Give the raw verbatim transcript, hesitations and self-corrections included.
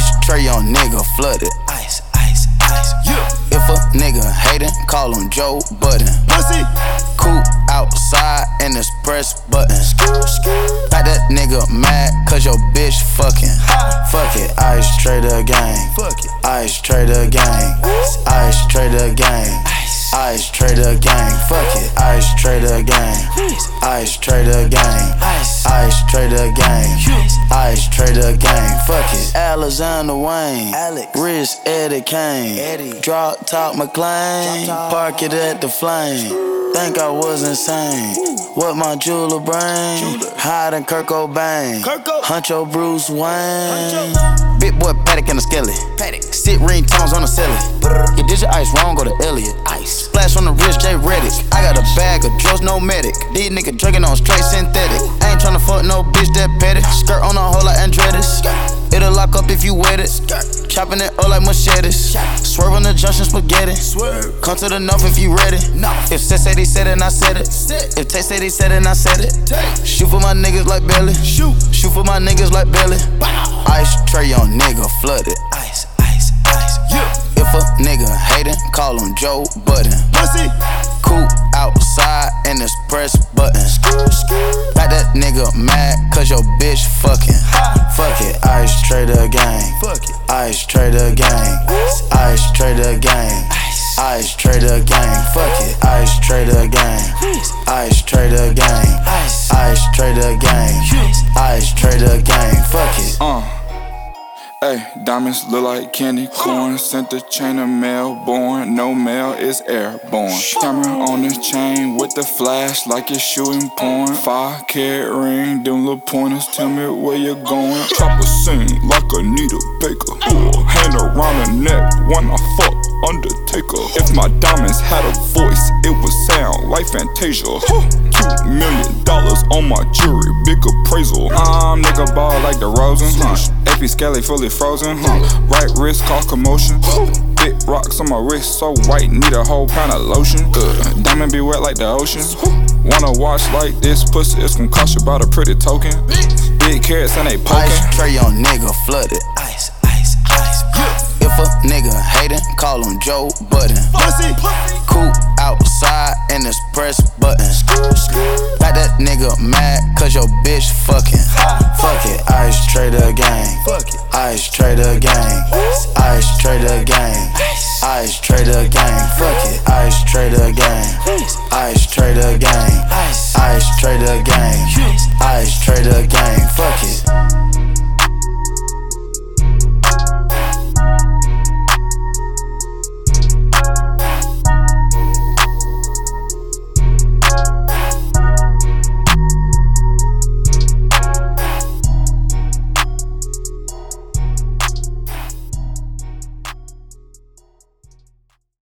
Ice tray on nigga flooded. Ice, ice, ice, yeah. If a nigga hatin', call him Joe Budden. Pussy. Cool outside and it's press button. Got that nigga mad cause your bitch fucking. Fuck it, ice trader gang. Fuck it. Ice trader gang. Ice trader gang. Ice trader gang. Fuck it, ice trader gang. Ice trader gang. Ice trader gang. Ice trader gang. Fuck it. Alexander Wayne. Alex. Rich Eddie Kane. Eddie. Drop top McLean. Park it at the flame. Think I was insane. What my jeweler brain? Hiding Kurt Cobain. Huncho Bruce Wayne. Big boy Paddock and a skelly. Sit ringtones on the celly. You did your ice wrong, go to Elliot. Ice. Splash on the wrist, J Reddick. I got a bag of drugs, no medic. These niggas drinking on straight synthetic. I ain't tryna fuck no bitch that petty. Skirt on a hole like Andretti's. It'll lock up if you wet it. Chopping it up like machetes. Swerve on the junction spaghetti. Come to the north if you ready. If Seth said he said it, and I said it. If Tay said he said it, and I said it. Shoot for my niggas like Belly. Shoot. Shoot for my niggas like Belly. Ice tray on nigga flooded. Ice, ice, ice, yeah. If a nigga hatin', call him Joe Budden. Pussy. Cool outside and it's press button. Got that nigga mad cause your bitch fucking. Fuck it, ice trader gang. Fuck it. Ice trader gang. Ice trader gang. Ice trader gang. Fuck it, ice trader gang. Ice trader gang. Ice trader gang. Ice trader gang. Fuck it. Uh. Hey, diamonds look like candy corn. Sent the chain of mail, born. No mail, it's airborne. Camera on the chain with the flash like it's shooting porn. Five carat ring, them little pointers tell me where you're going. Chopper sing like Anita Baker. Ooh, hand around the neck when I fuck Undertaker. If my diamonds had a voice, it would sound like Fantasia. Two million dollars on my jewelry, big appraisal. I'm nigga ball like the Rosen. Epi Skelly fully frozen. Right wrist cause commotion. Big rocks on my wrist, so white, need a whole pound of lotion. Uh, diamond be wet like the ocean. Wanna watch like this pussy, it's gon' cost you about a pretty token. Big carrots and they poking. Ice tray on nigga flooded. Ice, ice, ice, yeah. If a nigga hatin', call him Joe Budden. Pussy. Cool outside and it's press button. Got that nigga mad cause your bitch fucking. Fuck it, ice trader gang. Fuck it. Ice trader gang. Ice trader gang. Ice trader gang. Fuck it, ice trader gang. Ice trader gang.